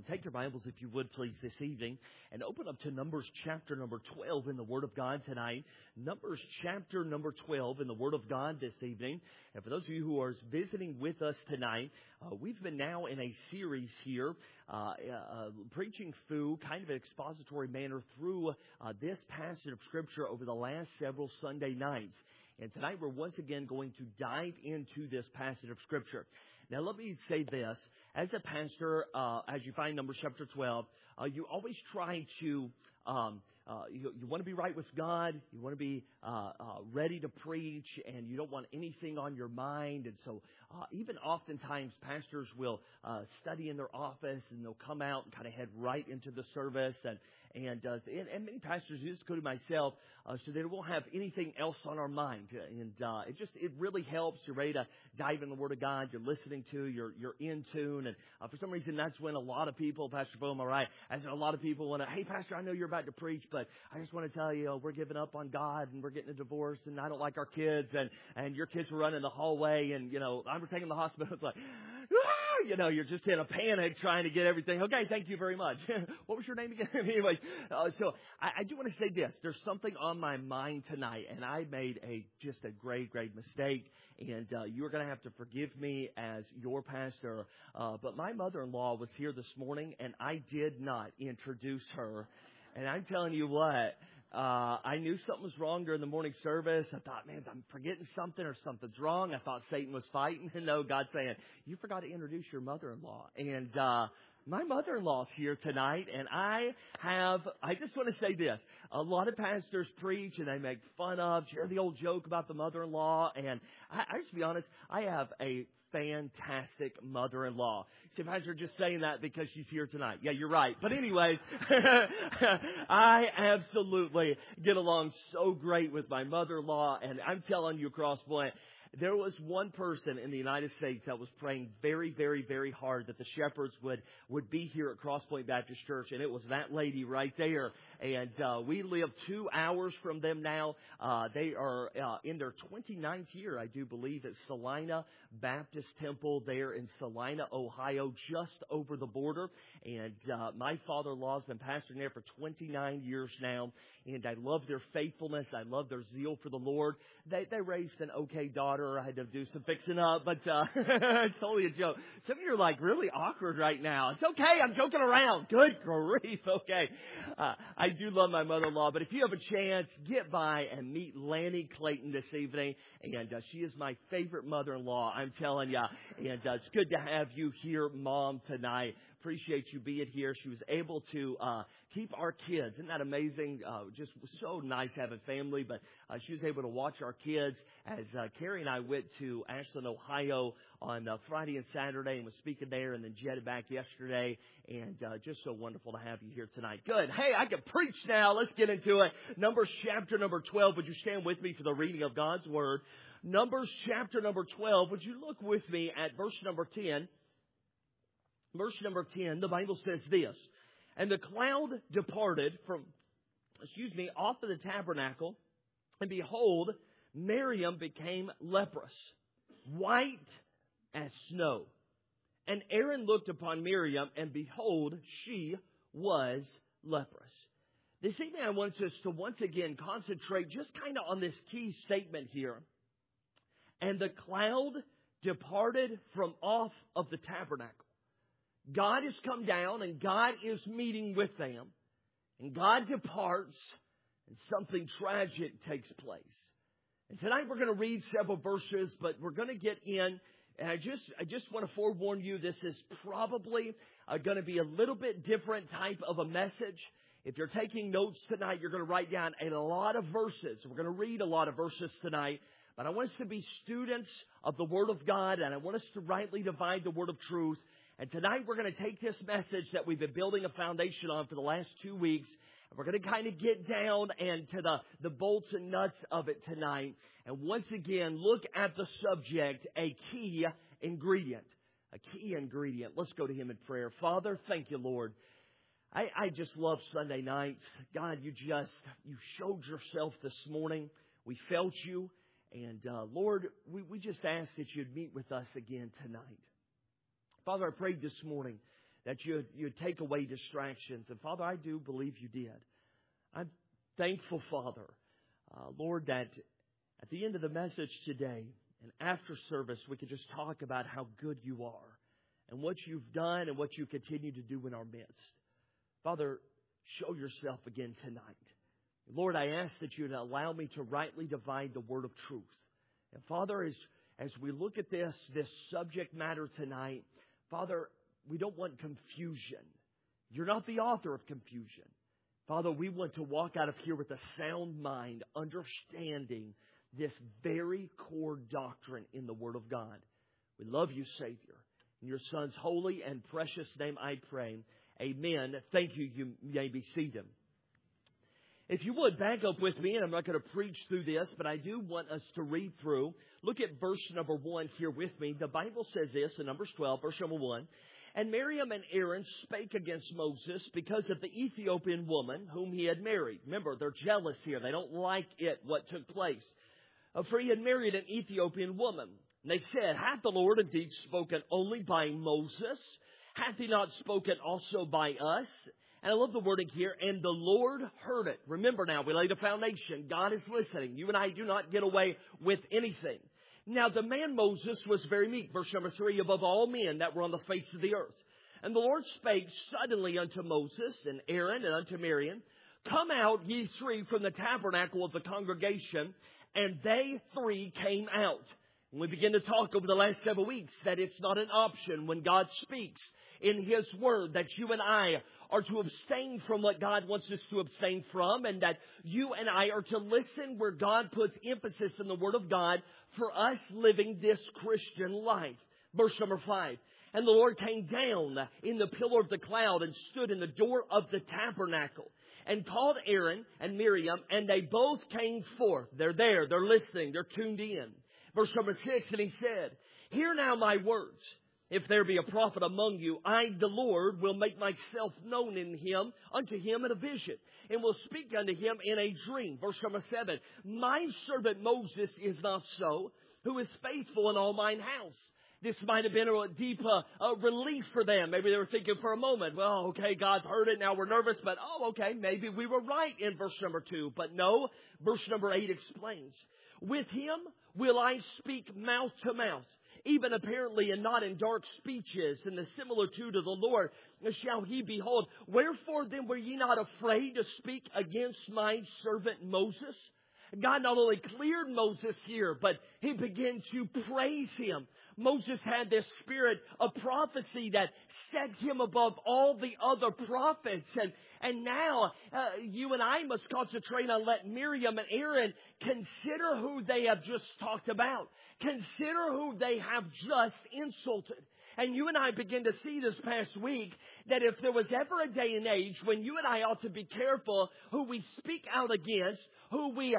take your Bibles, if you would, please, this evening, and open up to Numbers chapter number 12 in the Word of God tonight. Numbers chapter number 12 in the Word of God this evening. And for those of you who are visiting with us tonight, we've been now in a series here, preaching through kind of an expository manner through this passage of Scripture over the last several Sunday nights. And tonight we're once again going to dive into this passage of Scripture. Now, let me say this. As a pastor, as you find Numbers chapter 12, you always try to, you want to be right with God. You want to be ready to preach, and you don't want anything on your mind. And so even oftentimes pastors will study in their office, and they'll come out and kind of head right into the service. And many pastors, just including myself, so they won't have anything else on our mind. And it really helps. You're ready to dive in the Word of God. You're listening to. You're in tune. And for some reason, that's when a lot of people, Pastor Bo, am I right? As a lot of people want to, hey, Pastor, I know you're about to preach, but I just want to tell you, we're giving up on God, and we're getting a divorce, and I don't like our kids, and your kids were running the hallway, and I'm taking them to the hospital. It's like, you're just in a panic trying to get everything. Okay, thank you very much. What was your name again? Anyways, so I do want to say this. There's something on my mind tonight, and I made just a great mistake, and you are going to have to forgive me as your pastor. But my mother-in-law was here this morning, and I did not introduce her. And I'm telling you what, I knew something was wrong during the morning service. I thought, man, I'm forgetting something or something's wrong. I thought Satan was fighting. And no, God's saying, you forgot to introduce your mother-in-law. And my mother-in-law's here tonight, and I just want to say this. A lot of pastors preach, and they make fun of, share the old joke about the mother-in-law. And I just be honest, I have a fantastic mother-in-law. See, Pastor, just saying that because she's here tonight. Yeah, you're right. But anyways, I absolutely get along so great with my mother-in-law, and I'm telling you, Crosspoint, there was one person in the United States that was praying very, very, very hard that the shepherds would be here at Crosspoint Baptist Church, and it was that lady right there. And we live 2 hours from them now. They are in their 29th year, I do believe, at Salina Baptist Temple there in Salina, Ohio, just over the border. And my father-in-law has been pastoring there for 29 years now, and I love their faithfulness. I love their zeal for the Lord. They raised an okay daughter. I had to do some fixing up, but it's only a joke. Some of you are like really awkward right now. It's okay. I'm joking around. Good grief. Okay. I do love my mother-in-law, but if you have a chance, get by and meet Lanny Clayton this evening. And she is my favorite mother-in-law, I'm telling you. And it's good to have you here, Mom, tonight. Appreciate you being here. She was able to keep our kids. Isn't that amazing? Just so nice having family. But she was able to watch our kids as Carrie and I went to Ashland, Ohio on Friday and Saturday and was speaking there, and then jetted back yesterday. And just so wonderful to have you here tonight. Good. Hey, I can preach now. Let's get into it. Numbers chapter number 12. Would you stand with me for the reading of God's Word? Numbers chapter number 12. Would you look with me at verse number 10? Verse number 10, the Bible says this, and the cloud departed off of the tabernacle, and behold, Miriam became leprous, white as snow. And Aaron looked upon Miriam, and behold, she was leprous. This evening I want us to once again concentrate just kind of on this key statement here. And the cloud departed from off of the tabernacle. God has come down, and God is meeting with them. And God departs, and something tragic takes place. And tonight we're going to read several verses, but we're going to get in. And I just want to forewarn you, this is probably going to be a little bit different type of a message. If you're taking notes tonight, you're going to write down a lot of verses. We're going to read a lot of verses tonight. But I want us to be students of the Word of God, and I want us to rightly divide the Word of truth. And tonight we're going to take this message that we've been building a foundation on for the last 2 weeks. And we're going to kind of get down and to the bolts and nuts of it tonight. And once again, look at the subject, a key ingredient. A key ingredient. Let's go to Him in prayer. Father, thank you, Lord. I just love Sunday nights. God, you showed yourself this morning. We felt you. And Lord, we just ask that you'd meet with us again tonight. Father, I prayed this morning that you'd take away distractions. And Father, I do believe you did. I'm thankful, Father, Lord, that at the end of the message today and after service, we could just talk about how good you are and what you've done and what you continue to do in our midst. Father, show yourself again tonight. Lord, I ask that you'd allow me to rightly divide the word of truth. And Father, as we look at this subject matter tonight, Father, we don't want confusion. You're not the author of confusion. Father, we want to walk out of here with a sound mind, understanding this very core doctrine in the Word of God. We love you, Savior. In your Son's holy and precious name I pray. Amen. Thank you. You may be seated. If you would, back up with me, and I'm not going to preach through this, but I do want us to read through. Look at verse number 1 here with me. The Bible says this in Numbers 12, verse number 1. And Miriam and Aaron spake against Moses because of the Ethiopian woman whom he had married. Remember, they're jealous here. They don't like it, what took place. For he had married an Ethiopian woman. And they said, hath the Lord indeed spoken only by Moses? Hath he not spoken also by us? And I love the wording here, and the Lord heard it. Remember now, we laid a foundation. God is listening. You and I do not get away with anything. Now, the man Moses was very meek. Verse number 3, above all men that were on the face of the earth. And the Lord spake suddenly unto Moses and Aaron and unto Miriam, come out, ye three, from the tabernacle of the congregation. And they three came out. And we begin to talk over the last several weeks that it's not an option when God speaks in His Word, that you and I are to abstain from what God wants us to abstain from, and that you and I are to listen where God puts emphasis in the Word of God for us living this Christian life. Verse number 5. And the Lord came down in the pillar of the cloud and stood in the door of the tabernacle and called Aaron and Miriam, and they both came forth. They're there, they're listening, they're tuned in. Verse number 6, and he said, hear now my words. If there be a prophet among you, I, the Lord, will make myself known unto him in a vision, and will speak unto him in a dream. Verse number 7, my servant Moses is not so, who is faithful in all mine house. This might have been a deep relief for them. Maybe they were thinking for a moment, well, okay, God's heard it, now we're nervous, but okay, maybe we were right in verse number 2. But no, verse number 8 explains, with him will I speak mouth to mouth, even apparently and not in dark speeches, in the similitude of the Lord shall he behold. Wherefore then were ye not afraid to speak against my servant Moses? God not only cleared Moses here, but he began to praise him. Moses had this spirit of prophecy that set him above all the other prophets. And now you and I must concentrate on letting Miriam and Aaron consider who they have just talked about. Consider who they have just insulted. And you and I begin to see this past week that if there was ever a day and age when you and I ought to be careful who we speak out against, who we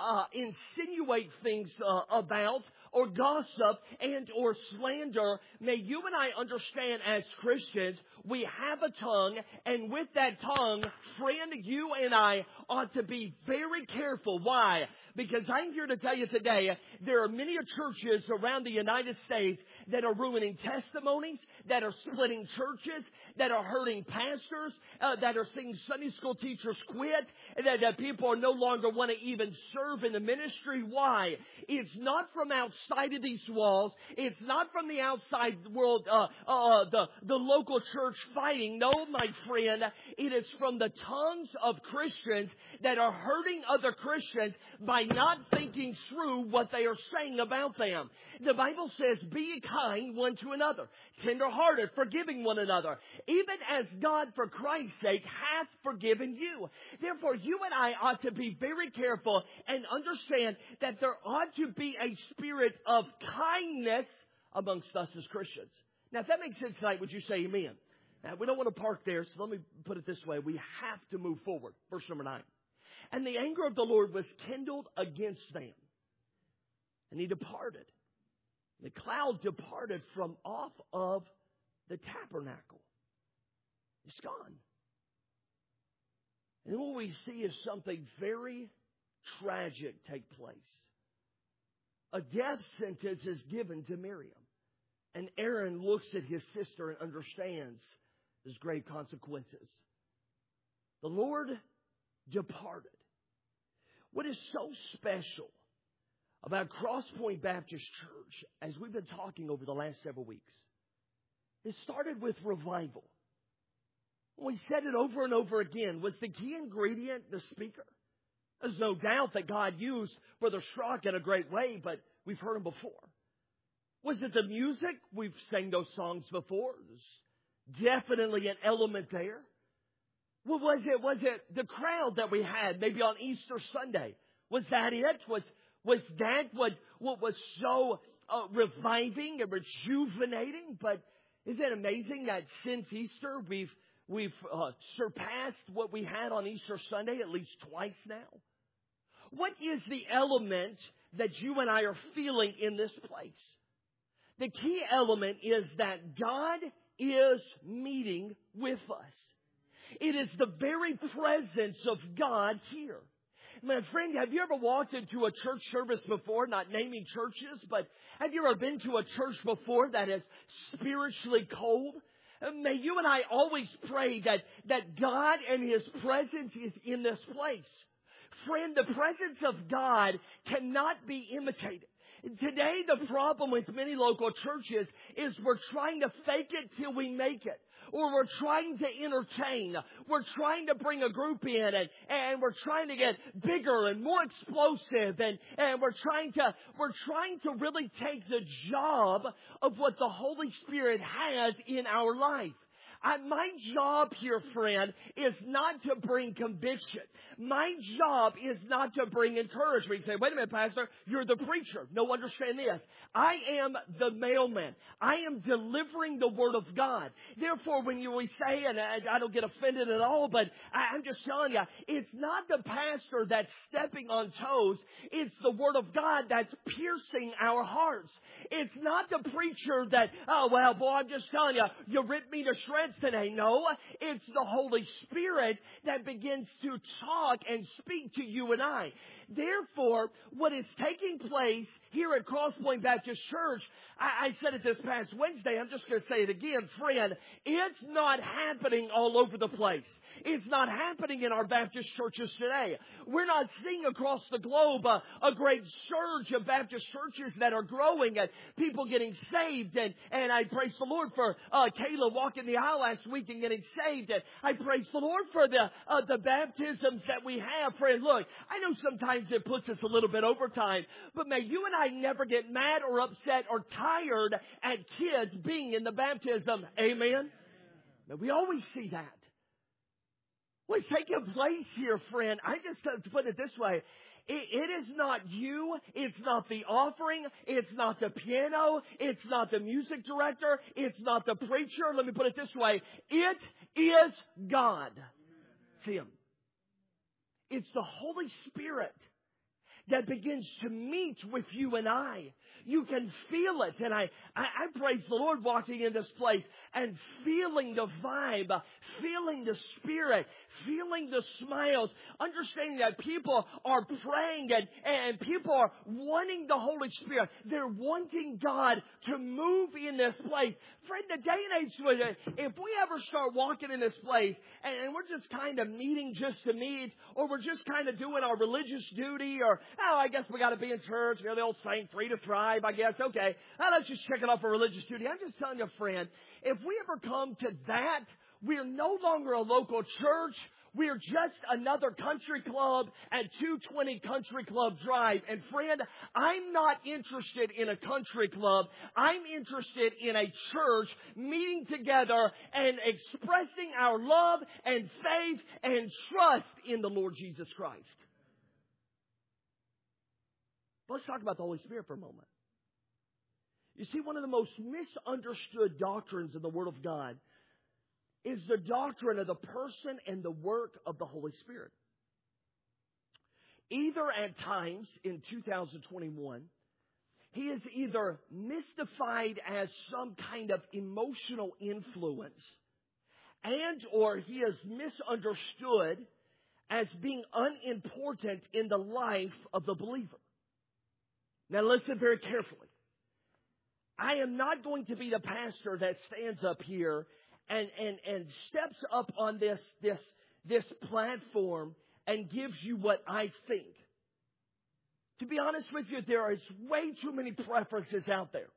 insinuate things about, or gossip and or slander, may you and I understand as Christians, we have a tongue, and with that tongue, friend, you and I ought to be very careful. Why? Because I'm here to tell you today, there are many churches around the United States that are ruining testimonies, that are splitting churches, that are hurting pastors, that are seeing Sunday school teachers quit, that people are no longer want to even serve in the ministry. Why? It's not from outside of these walls. It's not from the outside world, the local church fighting. No, my friend, it is from the tongues of Christians that are hurting other Christians by not thinking through what they are saying about them. The Bible says, be ye kind one to another, tender-hearted, forgiving one another, even as God for Christ's sake hath forgiven you. Therefore, you and I ought to be very careful and understand that there ought to be a spirit of kindness amongst us as Christians. Now, if that makes sense tonight, would you say amen? Now, we don't want to park there, so let me put it this way. We have to move forward. Verse number 9. And the anger of the Lord was kindled against them, and he departed. The cloud departed from off of the tabernacle. It's gone. And then what we see is something very tragic take place. A death sentence is given to Miriam. And Aaron looks at his sister and understands There's grave consequences. The Lord departed. What is so special about Crosspoint Baptist Church, as we've been talking over the last several weeks, it started with revival. We said it over and over again. Was the key ingredient the speaker? There's no doubt that God used Brother Schrock in a great way, but we've heard him before. Was it the music? We've sang those songs before. There's definitely an element there. Well, was it the crowd that we had maybe on Easter Sunday? Was that it? Was that what was so reviving and rejuvenating? But isn't it amazing that since Easter we've surpassed what we had on Easter Sunday at least twice now? What is the element that you and I are feeling in this place? The key element is that God is meeting with us. It is the very presence of God here. My friend, have you ever walked into a church service before, not naming churches, but have you ever been to a church before that is spiritually cold? May you and I always pray that God and His presence is in this place. Friend, the presence of God cannot be imitated. Today, the problem with many local churches is we're trying to fake it till we make it. Or we're trying to entertain. We're trying to bring a group in and we're trying to get bigger and more explosive and we're trying to really take the job of what the Holy Spirit has in our life. My job here, friend, is not to bring conviction. My job is not to bring encouragement. You say, wait a minute, Pastor, you're the preacher. No, understand this. I am the mailman. I am delivering the Word of God. Therefore, when we say, and I don't get offended at all, but I'm just telling you, it's not the pastor that's stepping on toes. It's the Word of God that's piercing our hearts. It's not the preacher that, oh, well, boy, I'm just telling you, you ripped me to shreds today. No, it's the Holy Spirit that begins to talk and speak to you and I. Therefore, what is taking place here at Crosspoint Baptist Church, I said it this past Wednesday, I'm just going to say it again, friend, it's not happening all over the place. It's not happening in our Baptist churches today. We're not seeing across the globe a great surge of Baptist churches that are growing and people getting saved. And I praise the Lord for Kayla walking the aisle last week and getting saved. And I praise the Lord for the baptisms that we have. Friend, look, I know sometimes it puts us a little bit over time, but may you and I never get mad or upset or tired at kids being in the baptism. Amen? Now, we always see that. What's taking place here, friend, I just have to put it this way. It is not you. It's not the offering. It's not the piano. It's not the music director. It's not the preacher. Let me put it this way. It is God. See Him. It's the Holy Spirit that begins to meet with you and I. You can feel it. And I praise the Lord walking in this place and feeling the vibe, feeling the Spirit, feeling the smiles, understanding that people are praying and people are wanting the Holy Spirit. They're wanting God to move in this place. Friend, the day and age, if we ever start walking in this place and we're just kind of meeting just to meet, or we're just kind of doing our religious duty, or, oh, I guess we got to be in church, you know, the old saying, free to thrive, I guess, okay, let's just check it off for religious duty. I'm just telling you, friend, if we ever come to that, we're no longer a local church. We're just another country club at 220 Country Club Drive. And friend, I'm not interested in a country club. I'm interested in a church meeting together and expressing our love and faith and trust in the Lord Jesus Christ. Let's talk about the Holy Spirit for a moment. You see, one of the most misunderstood doctrines in the Word of God is the doctrine of the person and the work of the Holy Spirit. Either at times in 2021, He is either mystified as some kind of emotional influence, and or He is misunderstood as being unimportant in the life of the believer. Now listen very carefully. I am not going to be the pastor that stands up here and steps up on this platform and gives you what I think. To be honest with you, there is way too many preferences out there.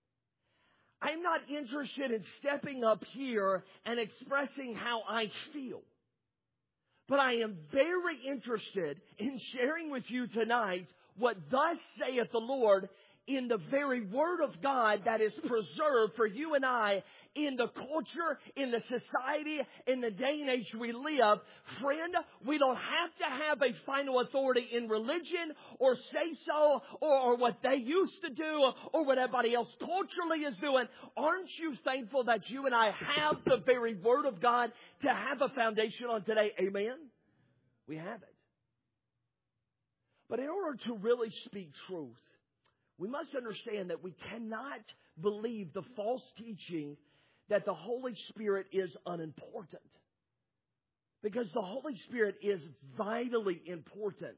I'm not interested in stepping up here and expressing how I feel. But I am very interested in sharing with you tonight what thus saith the Lord in the very Word of God that is preserved for you and I in the culture, in the society, in the day and age we live. Friend, we don't have to have a final authority in religion or say so or what they used to do or what everybody else culturally is doing. Aren't you thankful that you and I have the very Word of God to have a foundation on today? Amen? We have it. But in order to really speak truth, we must understand that we cannot believe the false teaching that the Holy Spirit is unimportant. Because the Holy Spirit is vitally important.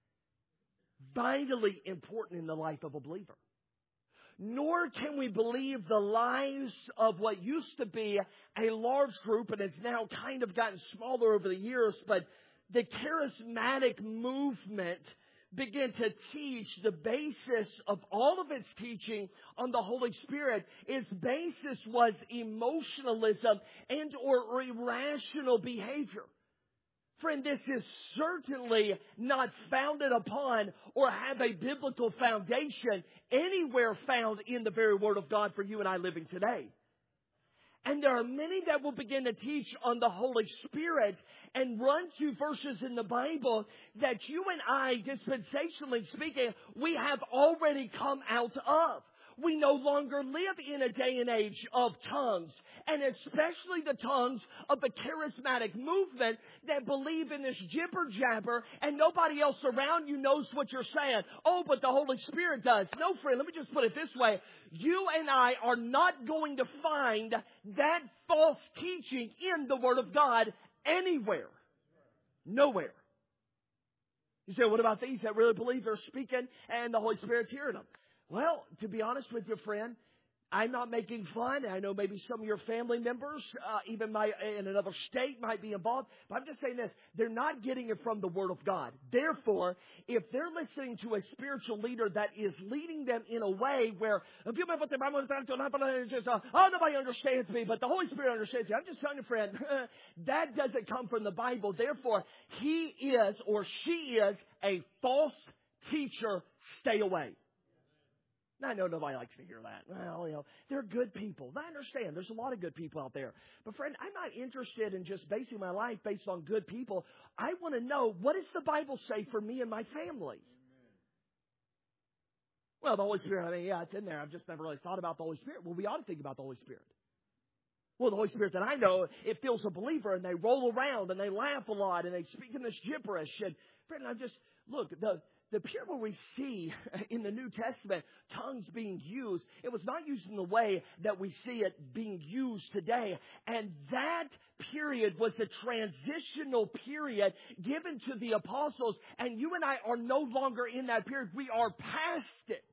Vitally important in the life of a believer. Nor can we believe the lies of what used to be a large group and has now kind of gotten smaller over the years, but the charismatic movement began to teach the basis of all of its teaching on the Holy Spirit. Its basis was emotionalism and or irrational behavior. Friend, this is certainly not founded upon or have a biblical foundation anywhere found in the very Word of God for you and I living today. And there are many that will begin to teach on the Holy Spirit and run to verses in the Bible that you and I, dispensationally speaking, we have already come out of. We no longer live in a day and age of tongues, and especially the tongues of the charismatic movement that believe in this jibber-jabber, and nobody else around you knows what you're saying. Oh, but the Holy Spirit does. No, friend, let me just put it this way. You and I are not going to find that false teaching in the Word of God anywhere. Nowhere. You say, what about these that really believe they're speaking and the Holy Spirit's hearing them? Well, to be honest with you, friend, I'm not making fun. I know maybe some of your family members, even in another state, might be involved. But I'm just saying this. They're not getting it from the Word of God. Therefore, if they're listening to a spiritual leader that is leading them in a way where, nobody understands me, but the Holy Spirit understands you. I'm just telling you, friend, that doesn't come from the Bible. Therefore, he is or she is a false teacher. Stay away. I know nobody likes to hear that. Well, they're good people. I understand. There's a lot of good people out there. But friend, I'm not interested in just basing my life based on good people. I want to know, what does the Bible say for me and my family? Well, the Holy Spirit, yeah, it's in there. I've just never really thought about the Holy Spirit. Well, we ought to think about the Holy Spirit. Well, the Holy Spirit that I know, it fills a believer, and they roll around, and they laugh a lot, and they speak in this gibberish. And friend, the period where we see in the New Testament tongues being used, it was not used in the way that we see it being used today. And that period was a transitional period given to the apostles. And you and I are no longer in that period. We are past it.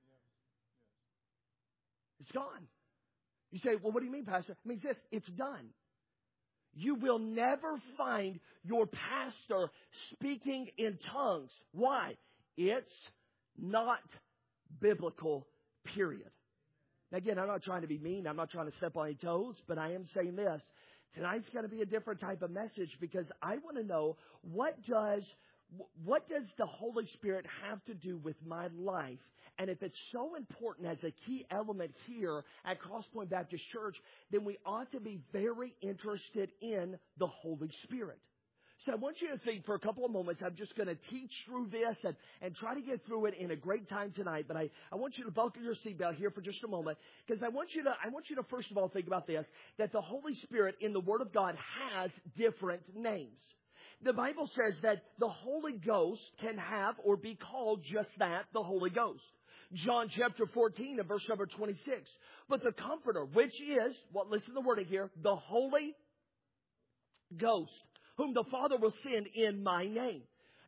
It's gone. You say, well, what do you mean, Pastor? It means this. It's done. You will never find your pastor speaking in tongues. Why? It's not biblical, period. Now, again, I'm not trying to be mean. I'm not trying to step on any toes, but I am saying this. Tonight's going to be a different type of message because I want to know what does the Holy Spirit have to do with my life? And if it's so important as a key element here at Crosspoint Baptist Church, then we ought to be very interested in the Holy Spirit. So I want you to think for a couple of moments. I'm just going to teach through this and try to get through it in a great time tonight. But I want you to buckle your seatbelt here for just a moment because I want you to first of all think about this, that the Holy Spirit in the Word of God has different names. The Bible says that the Holy Ghost can have or be called just that, the Holy Ghost. John chapter 14 and verse number 26. But the Comforter, which is, listen to the wording here, the Holy Ghost, whom the Father will send in my name.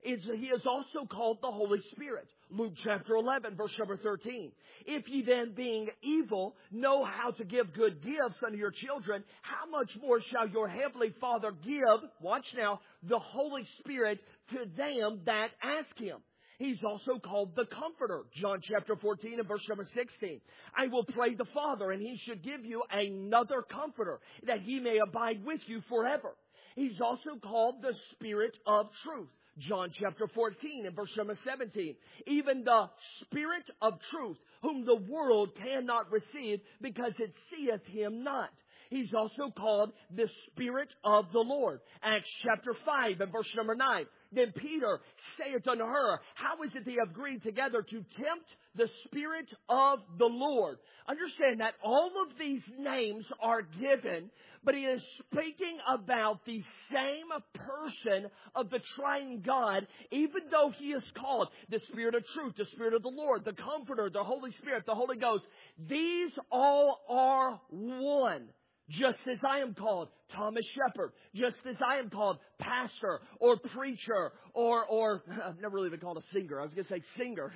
He is also called the Holy Spirit. Luke chapter 11, verse number 13. If ye then, being evil, know how to give good gifts unto your children, how much more shall your heavenly Father give, watch now, the Holy Spirit to them that ask Him? He's also called the Comforter. John chapter 14 and verse number 16. I will pray the Father, and He should give you another Comforter, that He may abide with you forever. He's also called the Spirit of Truth. John chapter 14 and verse number 17. Even the Spirit of truth, whom the world cannot receive, because it seeth Him not. He's also called the Spirit of the Lord. Acts chapter 5 and verse number 9. Then Peter saith unto her, how is it they have agreed together to tempt the Spirit of the Lord? Understand that all of these names are given, but he is speaking about the same person of the triune God, even though he is called the Spirit of truth, the Spirit of the Lord, the Comforter, the Holy Spirit, the Holy Ghost. These all are one. Just as I am called Thomas Shepard, just as I am called pastor or preacher or I've never really been called a singer. I was going to say singer.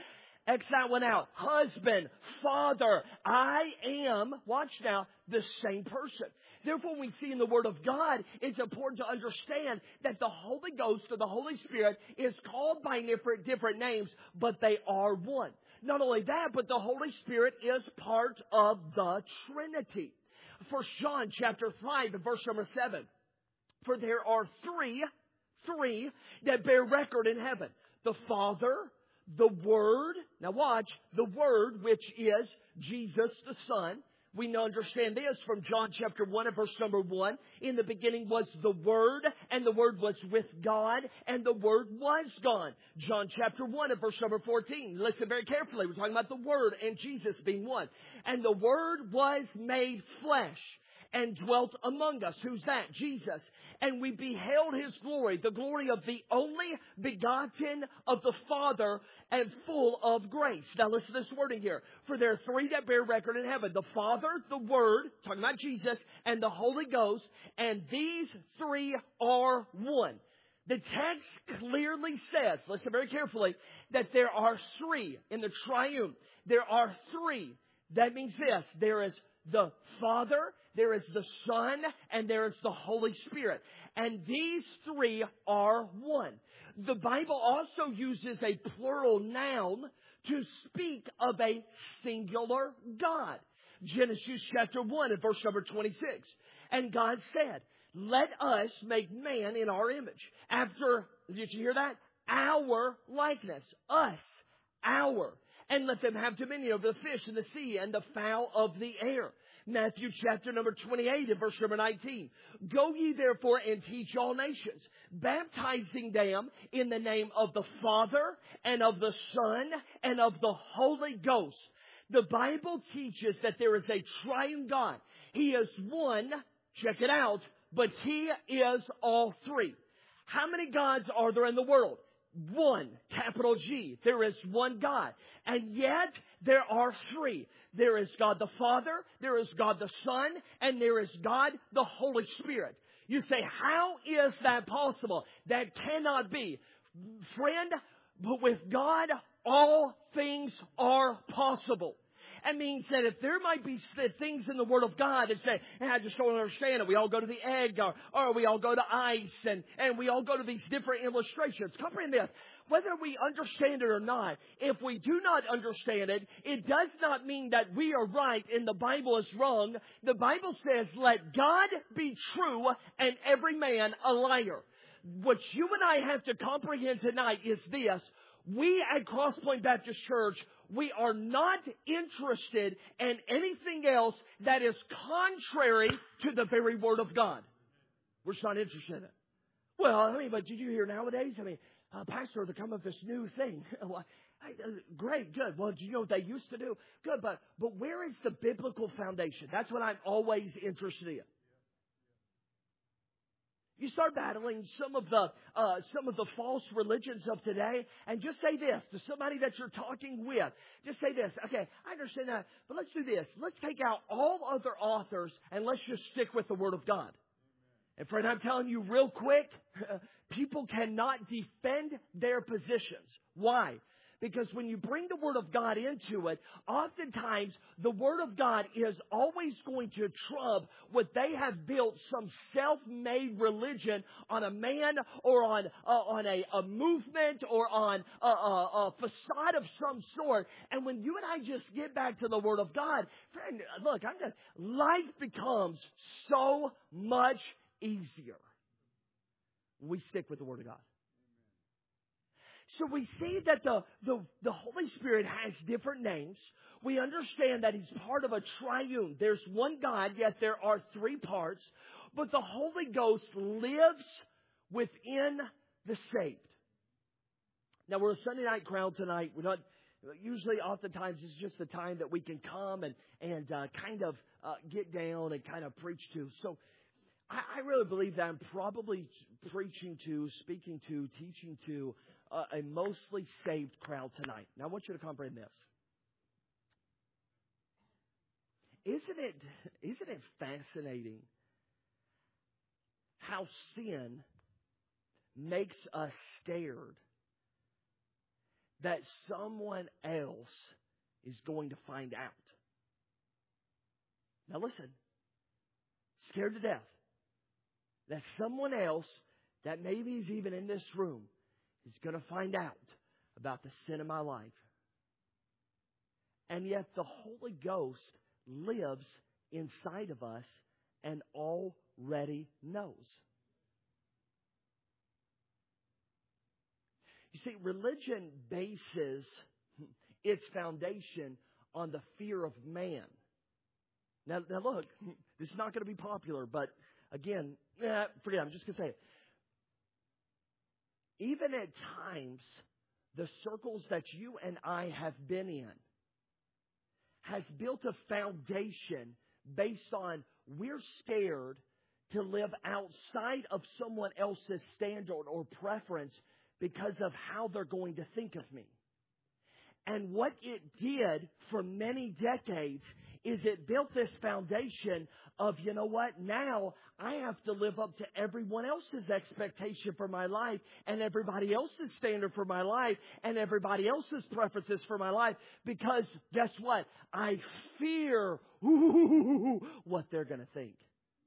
X that one out. Husband, father. I am, watch now, the same person. Therefore, when we see in the Word of God, it's important to understand that the Holy Ghost or the Holy Spirit is called by different names, but they are one. Not only that, but the Holy Spirit is part of the Trinity. 1 John chapter 5 and verse number 7. For there are three that bear record in heaven. The Father, the Word. Now watch. The Word, which is Jesus the Son. We understand this from John chapter 1 and verse number 1. In the beginning was the Word, and the Word was with God, and the Word was God. John chapter 1 and verse number 14. Listen very carefully. We're talking about the Word and Jesus being one. And the Word was made flesh and dwelt among us. Who's that? Jesus. And we beheld His glory, the glory of the only begotten of the Father, and full of grace. Now listen to this wording here. For there are three that bear record in heaven. The Father, the Word, talking about Jesus, and the Holy Ghost. And these three are one. The text clearly says, listen very carefully, that there are three in the triune. There are three. That means this. There is the Father, there is the Son, and there is the Holy Spirit. And these three are one. The Bible also uses a plural noun to speak of a singular God. Genesis chapter 1 and verse number 26. And God said, let us make man in our image. After, did you hear that? Our likeness. Us. Our. And let them have dominion over the fish in the sea and the fowl of the air. Matthew chapter number 28 and verse number 19. Go ye therefore and teach all nations, baptizing them in the name of the Father and of the Son and of the Holy Ghost. The Bible teaches that there is a triune God. He is one, check it out, but He is all three. How many gods are there in the world? One, capital G. There is one God. And yet, there are three. There is God the Father, there is God the Son, and there is God the Holy Spirit. You say, how is that possible? That cannot be. Friend, but with God, all things are possible. It means that if there might be things in the Word of God that say, I just don't understand it. We all go to the egg, or we all go to ice, and we all go to these different illustrations. Comprehend this. Whether we understand it or not, if we do not understand it, it does not mean that we are right and the Bible is wrong. The Bible says, let God be true and every man a liar. What you and I have to comprehend tonight is this. We at Cross Point Baptist Church, we are not interested in anything else that is contrary to the very Word of God. We're just not interested in it. Well, but did you hear nowadays? Pastor, they're coming up with this new thing. Great, good. Well, do you know what they used to do? Good, but where is the biblical foundation? That's what I'm always interested in. You start battling some of the false religions of today, and just say this to somebody that you're talking with. Just say this. Okay, I understand that, but let's do this. Let's take out all other authors and let's just stick with the Word of God. And friend, I'm telling you real quick, people cannot defend their positions. Why? Because when you bring the Word of God into it, oftentimes the Word of God is always going to trump what they have built, some self-made religion on a man or on a movement or on a facade of some sort. And when you and I just get back to the Word of God, friend, look, life becomes so much easier when we stick with the Word of God. So we see that the Holy Spirit has different names. We understand that He's part of a triune. There's one God, yet there are three parts. But the Holy Ghost lives within the saved. Now, we're a Sunday night crowd tonight. We're not usually, oftentimes, it's just the time that we can come and kind of get down and kind of preach to. So I really believe that I'm probably preaching to, speaking to, teaching to a mostly saved crowd tonight. Now, I want you to comprehend this. Isn't it fascinating how sin makes us scared that someone else is going to find out? Now, listen. Scared to death that someone else that maybe is even in this room is going to find out about the sin of my life. And yet the Holy Ghost lives inside of us and already knows. You see, religion bases its foundation on the fear of man. Now look, this is not going to be popular, but again, forget it, I'm just going to say it. Even at times, the circles that you and I have been in has built a foundation based on we're scared to live outside of someone else's standard or preference because of how they're going to think of me. And what it did for many decades is it built this foundation of, you know what, now I have to live up to everyone else's expectation for my life and everybody else's standard for my life and everybody else's preferences for my life because, guess what, I fear what they're going to think.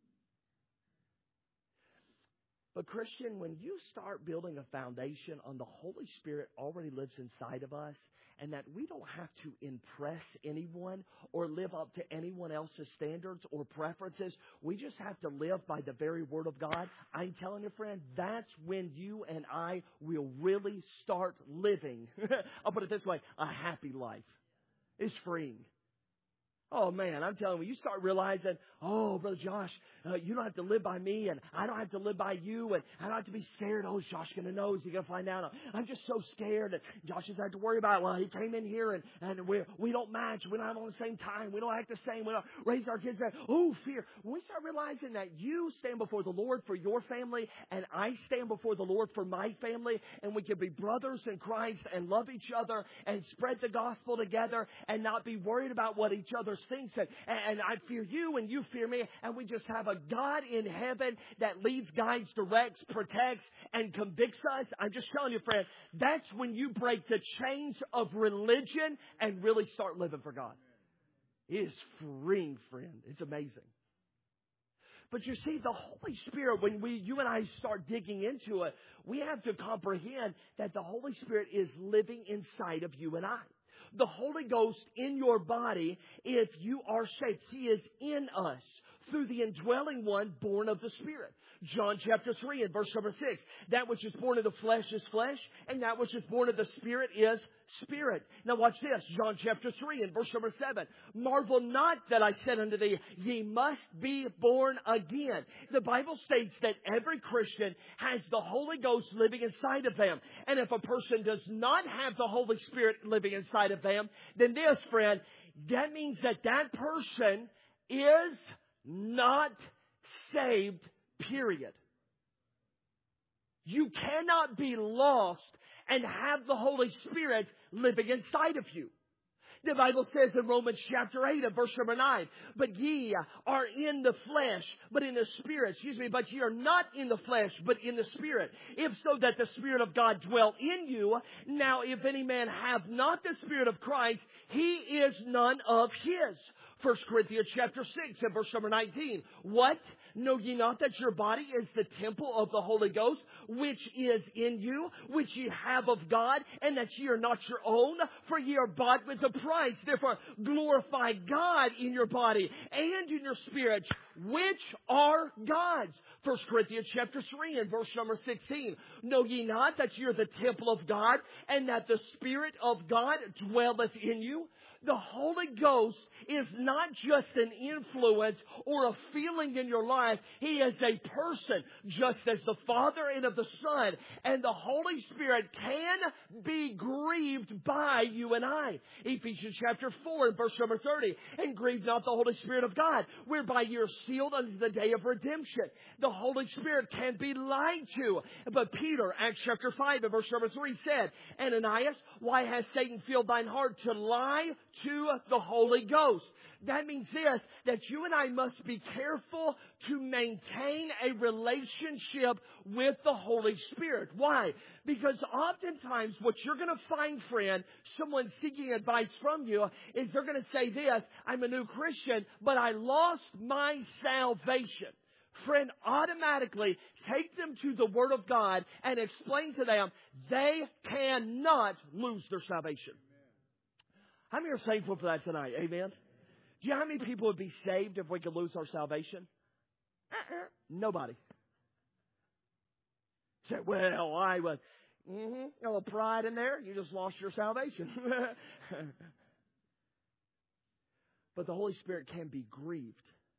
But Christian, when you start building a foundation on the Holy Spirit already lives inside of us and that we don't have to impress anyone or live up to anyone else's standards or preferences, we just have to live by the very Word of God, I'm telling you, friend, that's when you and I will really start living, I'll put it this way, a happy life. It's freeing. Oh, man, I'm telling you, you start realizing, oh, Brother Josh, you don't have to live by me, and I don't have to live by you, and I don't have to be scared. Oh, is Josh going to know? Is he going to find out? I'm just so scared that Josh doesn't have to worry about it. Well, he came in here, and we don't match. We're not on the same time. We don't act the same. We don't raise our kids. Oh, fear. When we start realizing that you stand before the Lord for your family, and I stand before the Lord for my family, and we can be brothers in Christ and love each other and spread the gospel together and not be worried about what each other thinks, and I fear you and you fear me, and we just have a God in heaven that leads, guides, directs, protects, and convicts us. I'm just telling you, friend, that's when you break the chains of religion and really start living for God. It is freeing, friend. It's amazing. But you see, the Holy Spirit, when you and I start digging into it, we have to comprehend that the Holy Spirit is living inside of you and I. The Holy Ghost in your body, if you are saved, He is in us through the indwelling one born of the Spirit. John chapter 3 and verse number 6. That which is born of the flesh is flesh, and that which is born of the Spirit is spirit. Now watch this. John chapter 3 and verse number 7. Marvel not that I said unto thee, ye must be born again. The Bible states that every Christian has the Holy Ghost living inside of them. And if a person does not have the Holy Spirit living inside of them, then this, friend, that means that person is not saved, period. You cannot be lost and have the Holy Spirit living inside of you. The Bible says in Romans chapter 8 and verse number 9, but ye are in the flesh, but in the Spirit. But ye are not in the flesh, but in the Spirit. If so that the Spirit of God dwell in you. Now if any man have not the Spirit of Christ, he is none of his. 1 Corinthians chapter 6 and verse number 19. What? Know ye not that your body is the temple of the Holy Ghost, which is in you, which ye have of God, and that ye are not your own, for ye are bought with a price. Therefore glorify God in your body and in your spirit, which are God's. 1 Corinthians chapter 3 and verse number 16. Know ye not that ye are the temple of God, and that the Spirit of God dwelleth in you? The Holy Ghost is not just an influence or a feeling in your life. He is a person, just as the Father and of the Son. And the Holy Spirit can be grieved by you and I. Ephesians chapter 4 and verse number 30. And grieve not the Holy Spirit of God, whereby you are sealed unto the day of redemption. The Holy Spirit can be lied to. But Peter, Acts chapter 5 and verse number 3 said, Ananias, why has Satan filled thine heart to lie to the Holy Ghost? That means this, that you and I must be careful to maintain a relationship with the Holy Spirit. Why? Because oftentimes what you're going to find, friend, someone seeking advice from you, is they're going to say this, I'm a new Christian, but I lost my salvation. Friend, automatically take them to the Word of God and explain to them they cannot lose their salvation. How many are thankful for that tonight? Amen? Do you know how many people would be saved if we could lose our salvation? Nobody. Say, well, I was. A little pride in there. You just lost your salvation. But the Holy Spirit can be grieved.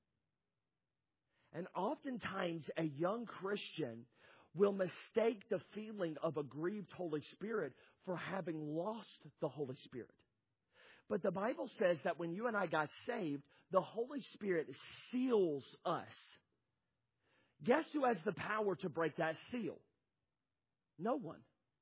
And oftentimes a young Christian will mistake the feeling of a grieved Holy Spirit for having lost the Holy Spirit. But the Bible says that when you and I got saved, the Holy Spirit seals us. Guess who has the power to break that seal? No one.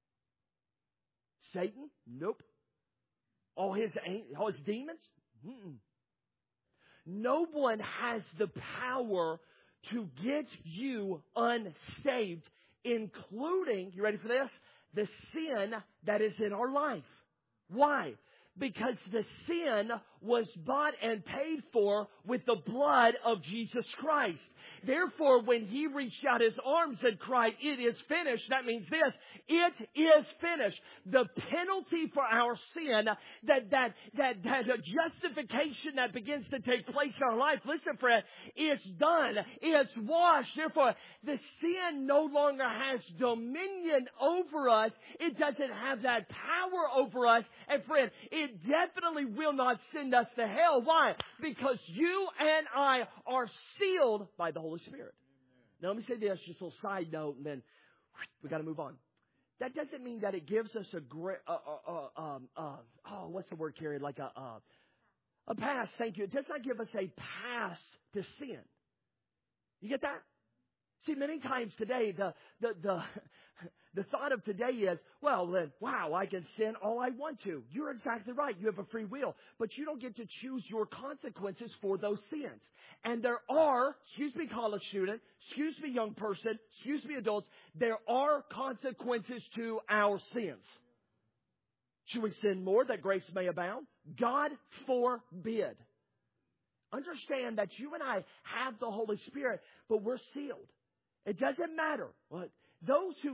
Satan? Nope. All his demons? Mm-mm. No one has the power to get you unsaved, including, you ready for this? The sin that is in our life. Why? Because the sin was bought and paid for with the blood of Jesus Christ. Therefore, when He reached out His arms and cried, it is finished, that means this, it is finished. The penalty for our sin, that justification that begins to take place in our life, listen friend, it's done, it's washed. Therefore, the sin no longer has dominion over us. It doesn't have that power over us. And friend, it definitely will not send us to hell. Why? Because you and I are sealed by the Holy Spirit. Now let me say this, just a little side note, and then we got to move on. That doesn't mean that it gives us a great, what's the word, Carrie? Like a pass. Thank you. It does not give us a pass to sin. You get that? See, many times today, the thought of today is, well, then, wow, I can sin all I want to. You're exactly right. You have a free will. But you don't get to choose your consequences for those sins. And there are, excuse me, college student, excuse me, young person, excuse me, adults, there are consequences to our sins. Should we sin more that grace may abound? God forbid. Understand that you and I have the Holy Spirit, but we're sealed. It doesn't matter. Those who,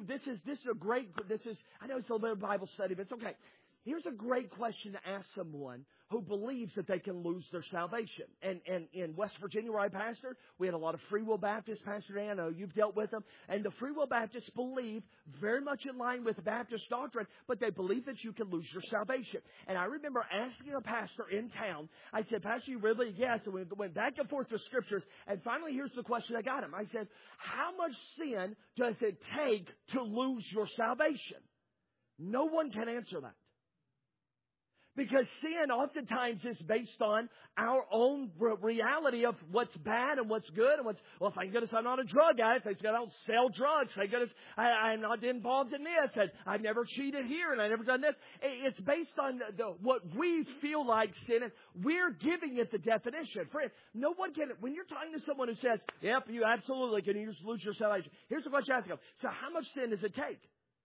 I know it's a little bit of Bible study, but it's okay. Here's a great question to ask someone who believes that they can lose their salvation. And in West Virginia, where I pastored, we had a lot of Free Will Baptists. Pastor Dan, I know you've dealt with them. And the Free Will Baptists believe, very much in line with Baptist doctrine, but they believe that you can lose your salvation. And I remember asking a pastor in town, I said, Pastor, you really? Yes. And we went back and forth with scriptures. And finally, here's the question I got him. I said, how much sin does it take to lose your salvation? No one can answer that. Because sin oftentimes is based on our own reality of what's bad and what's good. And well, thank goodness I'm not a drug addict. Thank goodness I don't sell drugs. Thank goodness I'm not involved in this. And I've never cheated here and I've never done this. It's based on what we feel like sin is. We're giving it the definition. Friend, no one can, when you're talking to someone who says, yep, you absolutely can lose your salvation. Here's the question I ask them. So how much sin does it take?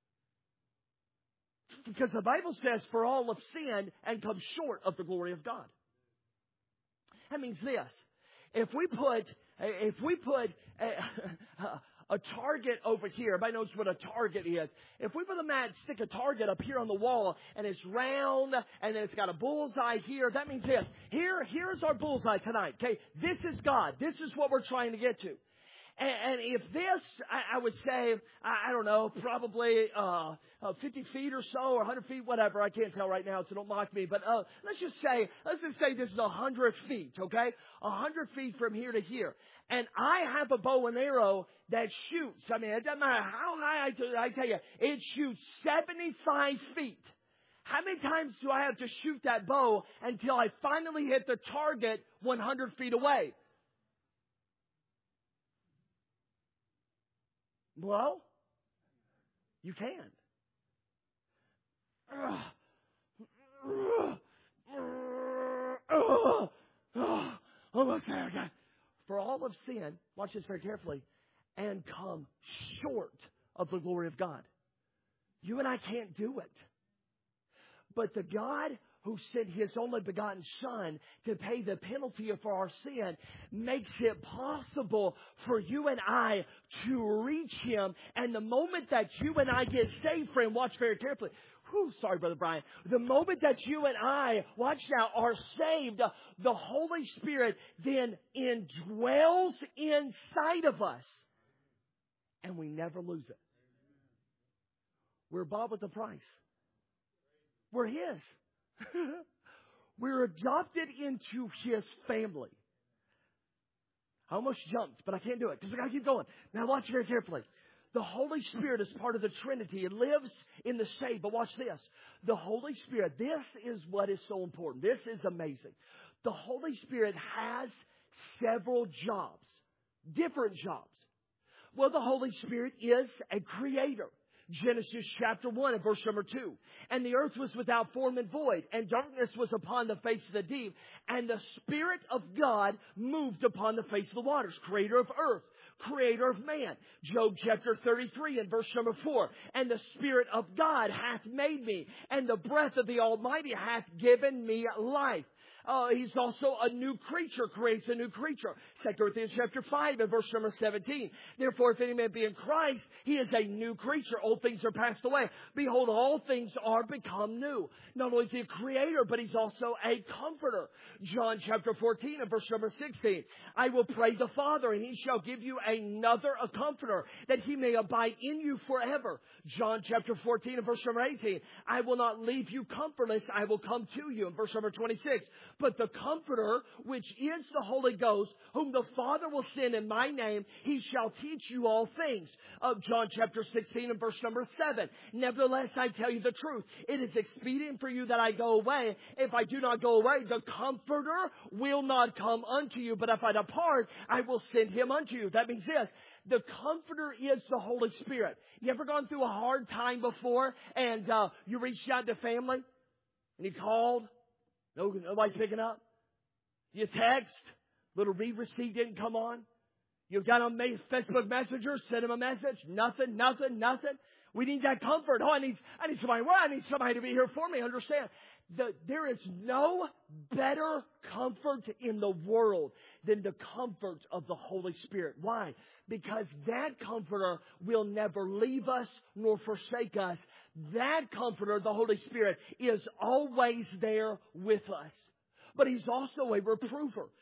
Because the Bible says, for all have sinned and come short of the glory of God. That means this. If we put a target over here, everybody knows what a target is. If we put stick a target up here on the wall, and it's round, and then it's got a bullseye here, that means this. Here's our bullseye tonight. Okay, this is God. This is what we're trying to get to. And if this, I would say, I don't know, probably 50 feet or so, or 100 feet, whatever. I can't tell right now, so don't mock me. But let's just say this is 100 feet, okay? 100 feet from here to here. And I have a bow and arrow that shoots. I mean, it doesn't matter how high I tell you, it shoots 75 feet. How many times do I have to shoot that bow until I finally hit the target 100 feet away? Well, you can. Almost there, okay. For all have sinned, watch this very carefully, and come short of the glory of God. You and I can't do it. But the God who sent His only begotten Son to pay the penalty for our sin makes it possible for you and I to reach Him. And the moment that you and I get saved, friend, watch very carefully. Sorry, Brother Brian. The moment that you and I, watch now, are saved, the Holy Spirit then indwells inside of us. And we never lose it. We're bought with a price. We're His. We're adopted into His family. I almost jumped, but I can't do it because I got to keep going. Now watch very carefully. The Holy Spirit is part of the Trinity. It lives in the saved. But watch this. The Holy Spirit, this is what is so important. This is amazing. The Holy Spirit has several jobs, different jobs. Well, the Holy Spirit is a creator. Genesis chapter 1 and verse number 2. And the earth was without form and void, and darkness was upon the face of the deep, and the Spirit of God moved upon the face of the waters. Creator of earth, creator of man. Job chapter 33 and verse number 4. And the Spirit of God hath made me, and the breath of the Almighty hath given me life. He's also a new creature, creates a new creature. 2 Corinthians chapter 5 and verse number 17. Therefore, if any man be in Christ, he is a new creature. Old things are passed away. Behold, all things are become new. Not only is He a creator, but He's also a comforter. John chapter 14 and verse number 16. I will pray the Father, and He shall give you another a comforter, that He may abide in you forever. John chapter 14 and verse number 18. I will not leave you comfortless. I will come to you. In verse number 26. But the Comforter, which is the Holy Ghost, whom the Father will send in my name, He shall teach you all things. John chapter 16 and verse number 7. Nevertheless, I tell you the truth. It is expedient for you that I go away. If I do not go away, the Comforter will not come unto you. But if I depart, I will send Him unto you. That means this. The Comforter is the Holy Spirit. You ever gone through a hard time before and you reached out to family and you called? Nobody's picking up. You text. Little read receipt didn't come on. You got on Facebook Messenger, sent him a message. Nothing. We need that comfort. I need somebody. Well, I need somebody to be here for me. Understand? There is no better comfort in the world than the comfort of the Holy Spirit. Why? Because that Comforter will never leave us nor forsake us. That Comforter, the Holy Spirit, is always there with us. But He's also a reprover.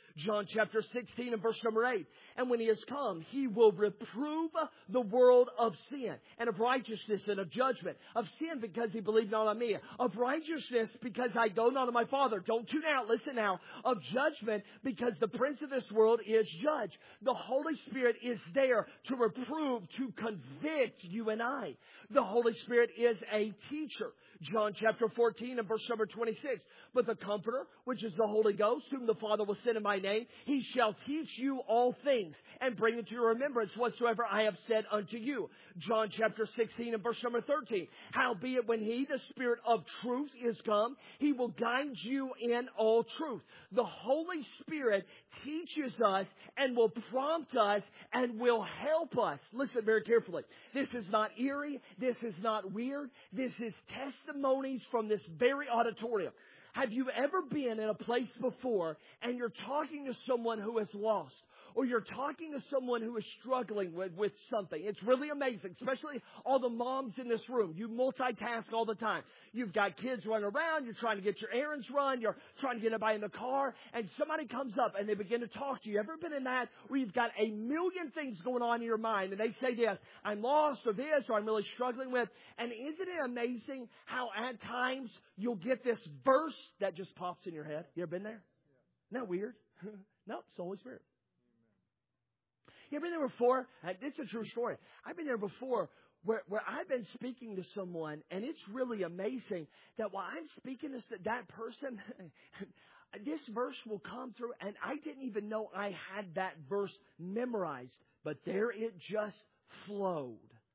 John chapter 16 and verse number 8. And when He has come, He will reprove the world of sin and of righteousness and of judgment. Of sin because He believed not on Me. Of righteousness because I go not to My Father. Don't tune out. Listen now. Of judgment because the prince of this world is judged. The Holy Spirit is there to reprove, to convict you and I. The Holy Spirit is a teacher. John chapter 14 and verse number 26. But the Comforter, which is the Holy Ghost, whom the Father will send in My name, He shall teach you all things and bring into your remembrance whatsoever I have said unto you. John chapter 16 and verse number 13. Howbeit when He, the Spirit of truth, is come, He will guide you in all truth. The Holy Spirit teaches us and will prompt us and will help us. Listen very carefully. This is not eerie. This is not weird. This is testimonies from this very auditorium. Have you ever been in a place before and you're talking to someone who is lost? Or you're talking to someone who is struggling with something. It's really amazing, especially all the moms in this room. You multitask all the time. You've got kids running around. You're trying to get your errands run. You're trying to get everybody in the car. And somebody comes up and they begin to talk to you. Ever been in that where you've got a million things going on in your mind and they say this, I'm lost or this or I'm really struggling with. And isn't it amazing how at times you'll get this verse that just pops in your head? You ever been there? Isn't that weird? No, it's the Holy Spirit. You ever been there before? This is a true story. I've been there before where I've been speaking to someone, and it's really amazing that while I'm speaking to that person, this verse will come through, and I didn't even know I had that verse memorized, but there it just flowed.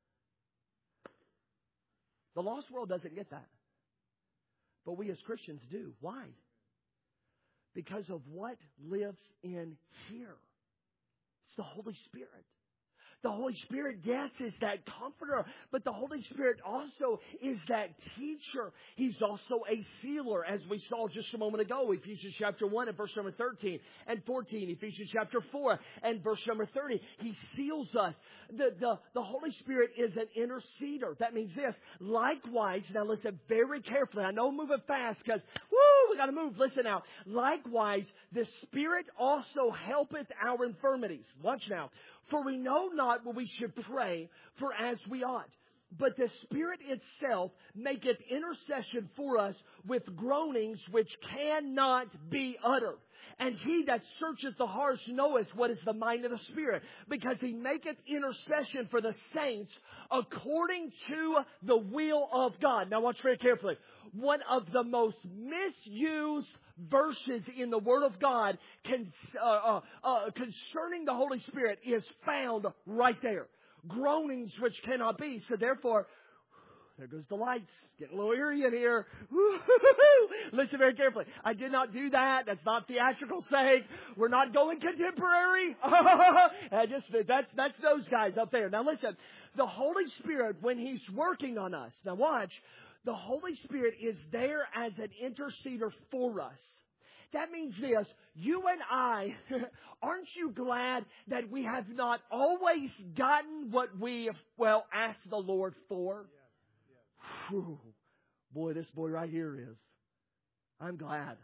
The lost world doesn't get that, but we as Christians do. Why? Because of what lives in here. It's the Holy Spirit. The Holy Spirit, yes, is that comforter, but the Holy Spirit also is that teacher. He's also a sealer, as we saw just a moment ago. Ephesians chapter 1 and verse number 13 and 14. Ephesians chapter 4 and verse number 30. He seals us. The Holy Spirit is an interceder. That means this. Likewise, now listen very carefully. I know I'm moving fast because, we got to move. Listen now. Likewise, the Spirit also helpeth our infirmities. Watch now. For we know not what we should pray for as we ought. But the Spirit itself maketh intercession for us with groanings which cannot be uttered. And He that searcheth the hearts knoweth what is the mind of the Spirit, because He maketh intercession for the saints according to the will of God. Now watch very carefully. One of the most misused verses in the Word of God concerning the Holy Spirit is found right there. Groanings which cannot be. So therefore, there goes the lights. Getting a little eerie in here. Listen very carefully. I did not do that. That's not theatrical sake. We're not going contemporary. That's those guys up there. Now listen. The Holy Spirit, when He's working on us, now watch, the Holy Spirit is there as an interceder for us. That means this, you and I, aren't you glad that we have not always gotten what we have, asked the Lord for? Yes. Whew. Boy, this boy right here is. I'm glad.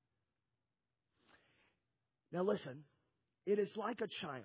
Now listen, it is like a child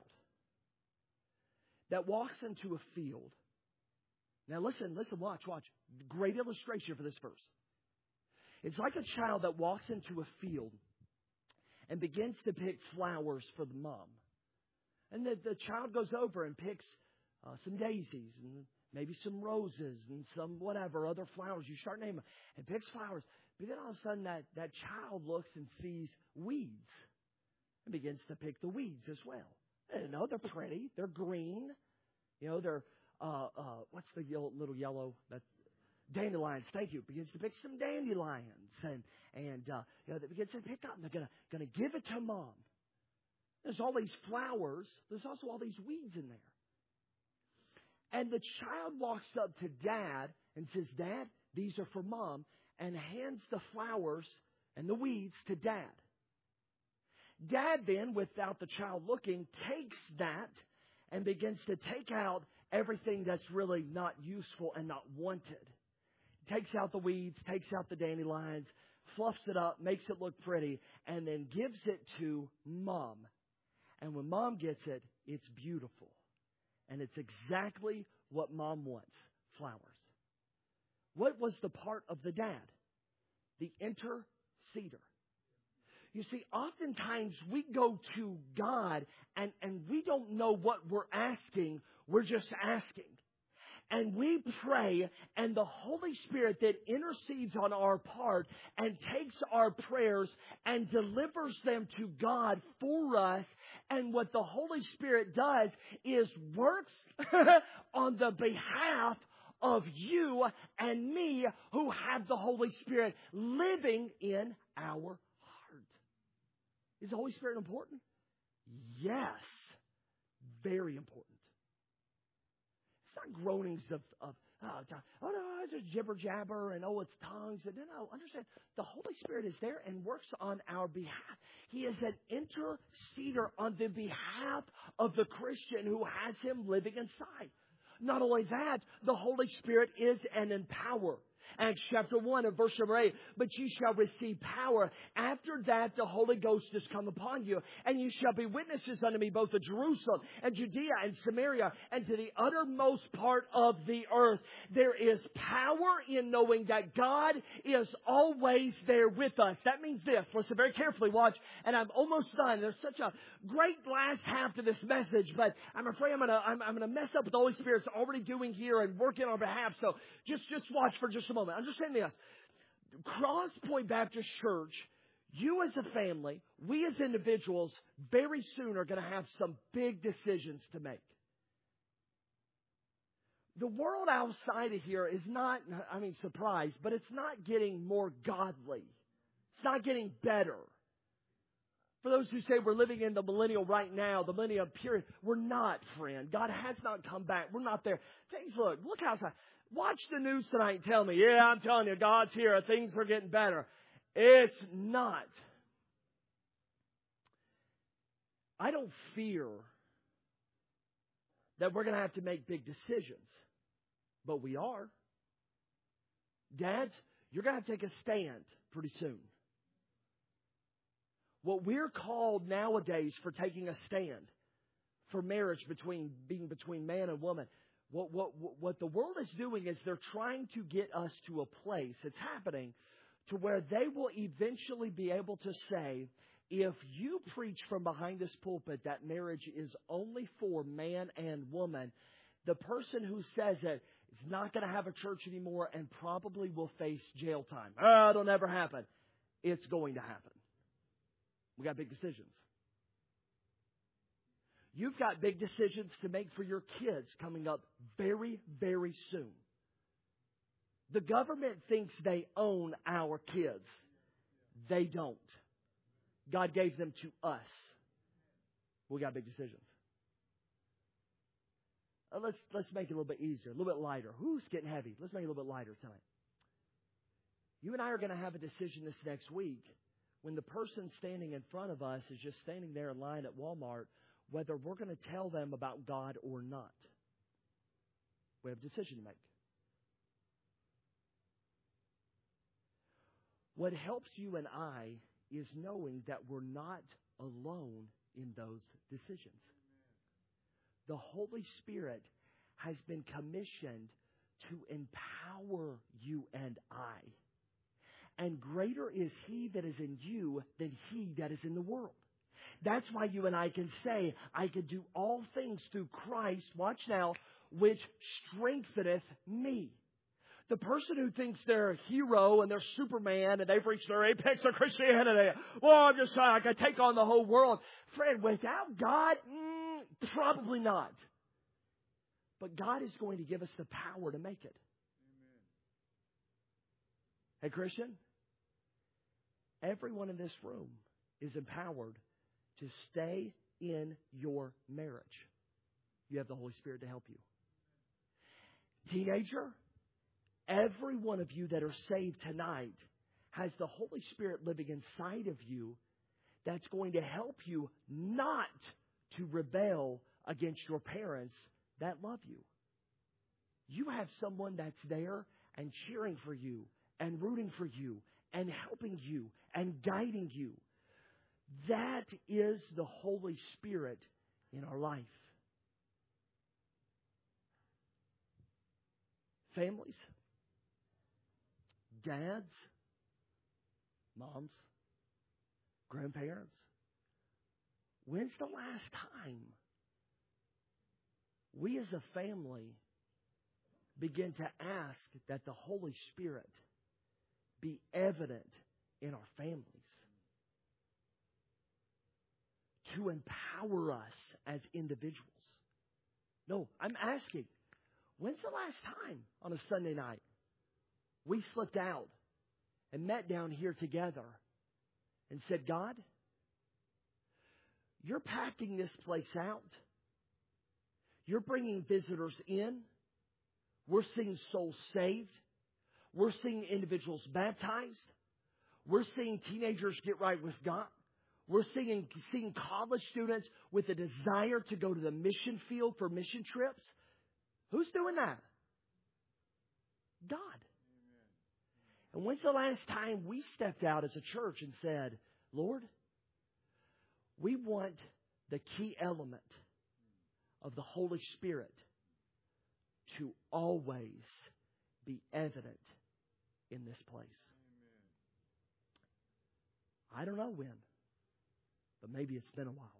that walks into a field. Now listen, watch. Great illustration for this verse. It's like a child that walks into a field and begins to pick flowers for the mom. And the child goes over and picks some daisies and maybe some roses and some whatever, other flowers. You start naming them. And picks flowers. But then all of a sudden that child looks and sees weeds and begins to pick the weeds as well. And they're pretty. They're green. They're, what's the little yellow? That's dandelions. Thank you. Begins to pick some dandelions. And they begins to pick up. And they're going to give it to mom. There's all these flowers. There's also all these weeds in there. And the child walks up to Dad and says, Dad, these are for Mom, and hands the flowers and the weeds to Dad. Dad then, without the child looking, takes that and begins to take out everything that's really not useful and not wanted. Takes out the weeds, takes out the dandelions, fluffs it up, makes it look pretty, and then gives it to Mom. And when Mom gets it, it's beautiful. And it's exactly what Mom wants, flowers. What was the part of the dad? The interceder. You see, oftentimes we go to God and we don't know what we're asking. We're just asking. And we pray, and the Holy Spirit that intercedes on our part and takes our prayers and delivers them to God for us. And what the Holy Spirit does is works on the behalf of you and me who have the Holy Spirit living in our heart. Is the Holy Spirit important? Yes. Very important. It's not groanings of oh no, it's just jibber jabber and it's tongues. No, understand. The Holy Spirit is there and works on our behalf. He is an interceder on the behalf of the Christian who has Him living inside. Not only that, the Holy Spirit is an empowerer. Acts chapter 1 and verse number 8. But ye shall receive power. After that, the Holy Ghost is come upon you. And you shall be witnesses unto me both of Jerusalem and Judea and Samaria and to the uttermost part of the earth. There is power in knowing that God is always there with us. That means this. Listen very carefully. Watch. And I'm almost done. There's such a great last half to this message. But I'm afraid I'm gonna mess up what the Holy Spirit's already doing here and working on our behalf. So just watch for just a moment. I'm just saying this. Cross Point Baptist Church, you as a family, we as individuals, very soon are going to have some big decisions to make. The world outside of here is not, surprised, but it's not getting more godly. It's not getting better. For those who say we're living in the millennial right now, the millennial period, we're not, friend. God has not come back. We're not there. Things look outside. Watch the news tonight and tell me, yeah, I'm telling you, God's here. Things are getting better. It's not. I don't fear that we're going to have to make big decisions, but we are. Dads, you're going to have to take a stand pretty soon. What we're called nowadays for taking a stand for marriage being between man and woman, what the world is doing is they're trying to get us to a place, it's happening, to where they will eventually be able to say, if you preach from behind this pulpit that marriage is only for man and woman, the person who says it is not going to have a church anymore and probably will face jail time. It'll never happen. It's going to happen. We got big decisions. You've got big decisions to make for your kids coming up very, very soon. The government thinks they own our kids. They don't. God gave them to us. We got big decisions. Let's make it a little bit easier, a little bit lighter. Who's getting heavy? Let's make it a little bit lighter tonight. You and I are going to have a decision this next week when the person standing in front of us is just standing there in line at Walmart, whether we're going to tell them about God or not. We have a decision to make. What helps you and I is knowing that we're not alone in those decisions. The Holy Spirit has been commissioned to empower you and I. And greater is He that is in you than he that is in the world. That's why you and I can say, I can do all things through Christ, watch now, which strengtheneth me. The person who thinks they're a hero and they're Superman and they've reached their apex of Christianity, well, I can take on the whole world. Friend, without God, probably not. But God is going to give us the power to make it. Amen. Hey, Christian, everyone in this room is empowered to stay in your marriage. You have the Holy Spirit to help you. Teenager, every one of you that are saved tonight has the Holy Spirit living inside of you that's going to help you not to rebel against your parents that love you. You have someone that's there and cheering for you and rooting for you and helping you and guiding you. That is the Holy Spirit in our life. Families, dads, moms, grandparents, when's the last time we as a family begin to ask that the Holy Spirit be evident in our families? To empower us as individuals. No, I'm asking, when's the last time on a Sunday night we slipped out and met down here together and said, God, you're packing this place out. You're bringing visitors in. We're seeing souls saved. We're seeing individuals baptized. We're seeing teenagers get right with God. We're seeing college students with a desire to go to the mission field for mission trips. Who's doing that? God. Amen. And when's the last time we stepped out as a church and said, Lord, we want the key element of the Holy Spirit to always be evident in this place. Amen. I don't know when, but maybe it's been a while.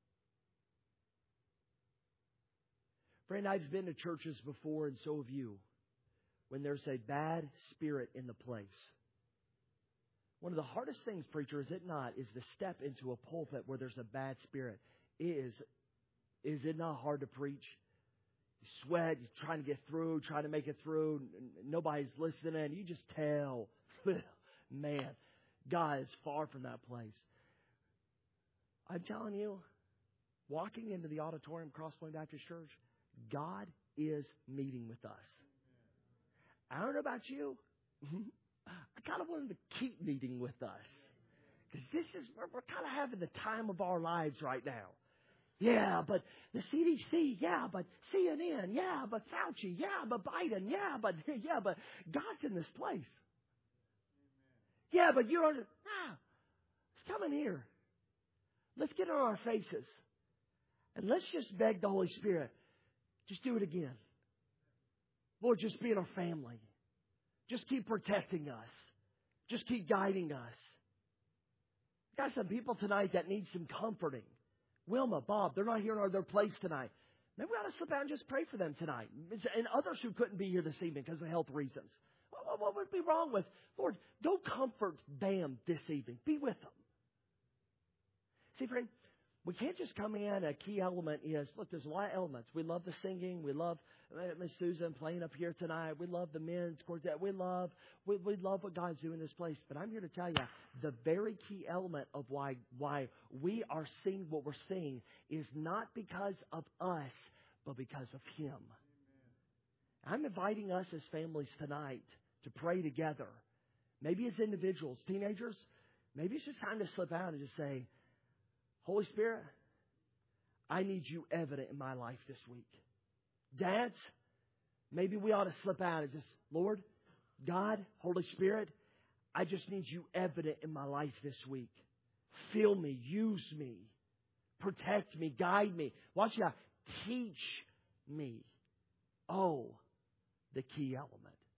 Friend, I've been to churches before, and so have you, when there's a bad spirit in the place. One of the hardest things, preacher, is it not, is to step into a pulpit where there's a bad spirit. Is it not hard to preach? You sweat, you're trying to get through, trying to make it through. Nobody's listening. You just tell, man, God is far from that place. I'm telling you, walking into the auditorium, Crosspoint Baptist Church, God is meeting with us. I don't know about you. I kind of want Him to keep meeting with us. Because we're kind of having the time of our lives right now. Yeah, but the CDC, yeah, but CNN, yeah, but Fauci, yeah, but Biden, yeah, but God's in this place. Yeah, but you're under, let's come in here. Let's get on our faces. And let's just beg the Holy Spirit, just do it again. Lord, just be in our family. Just keep protecting us. Just keep guiding us. Got some people tonight that need some comforting. Wilma, Bob, they're not here in their place tonight. Maybe we ought to slip out and just pray for them tonight. And others who couldn't be here this evening because of health reasons. What would be wrong with, Lord, go comfort them this evening. Be with them. See, friend, we can't just come in. A key element is, look, there's a lot of elements. We love the singing. We love Miss Susan playing up here tonight. We love the men's quartet. We love what God's doing in this place. But I'm here to tell you, the very key element of why we are seeing what we're seeing is not because of us, but because of Him. Amen. I'm inviting us as families tonight to pray together. Maybe as individuals, teenagers, maybe it's just time to slip out and just say, Holy Spirit, I need you evident in my life this week. Dads, maybe we ought to slip out and just, Lord, God, Holy Spirit, I just need you evident in my life this week. Fill me, use me, protect me, guide me. Watch out, teach me. Oh, the key element.